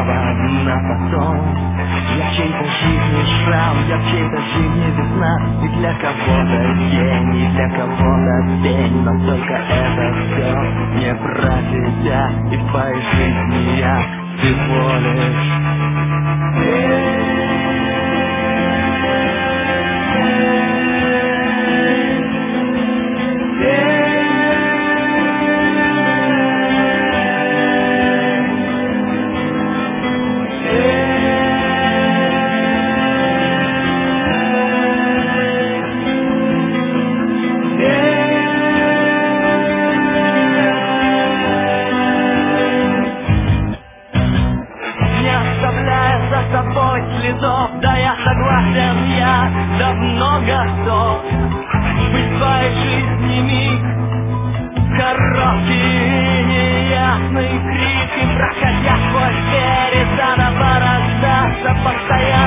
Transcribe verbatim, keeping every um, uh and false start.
право на потом. Я в чьей-то жизни шрам, я в чьей-то жизни весна. И для кого-то день, и для кого-то день. Но только это все не про тебя. И в твоей жизни я всего лишь следов. Да, я согласен, я давно готов быть в твоей жизни миг. Короткий неясный крик, и проходя сквозь двери заново рождаться постоянно.